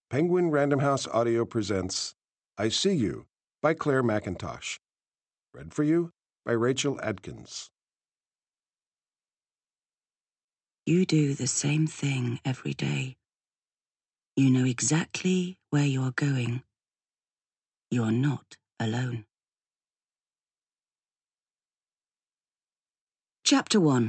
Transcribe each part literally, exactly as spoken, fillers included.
Penguin Random House Audio presents I See You by Claire McIntosh. Read for you by Rachel Adkins. You do the same thing every day. You know exactly where you are going. You are not alone. Chapter one.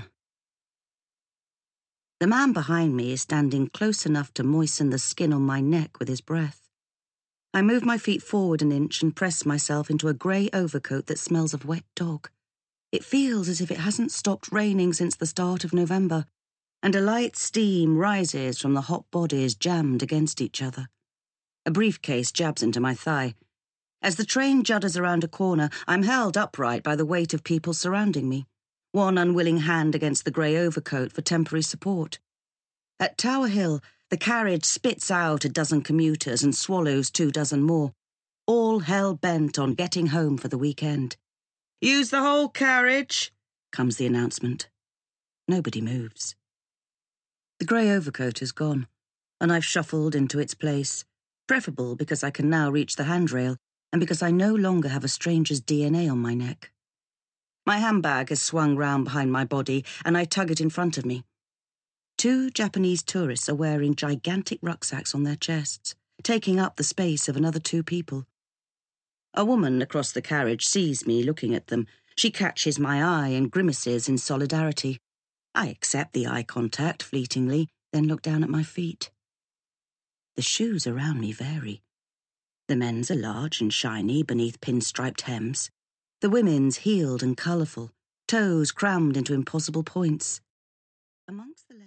The man behind me is standing close enough to moisten the skin on my neck with his breath. I move my feet forward an inch and press myself into a grey overcoat that smells of wet dog. It feels as if it hasn't stopped raining since the start of November, and a light steam rises from the hot bodies jammed against each other. A briefcase jabs into my thigh. As the train judders around a corner, I'm held upright by the weight of people surrounding me, one unwilling hand against the grey overcoat for temporary support. At Tower Hill, the carriage spits out a dozen commuters and swallows two dozen more, all hell-bent on getting home for the weekend. "Use the whole carriage," comes the announcement. Nobody moves. The grey overcoat is gone, and I've shuffled into its place, preferable because I can now reach the handrail and because I no longer have a stranger's D N A on my neck. My handbag is swung round behind my body, and I tug it in front of me. Two Japanese tourists are wearing gigantic rucksacks on their chests, taking up the space of another two people. A woman across the carriage sees me looking at them. She catches my eye and grimaces in solidarity. I accept the eye contact fleetingly, then look down at my feet. The shoes around me vary. The men's are large and shiny beneath pinstriped hems. The women's heeled and colourful, toes crammed into impossible points. Amongst the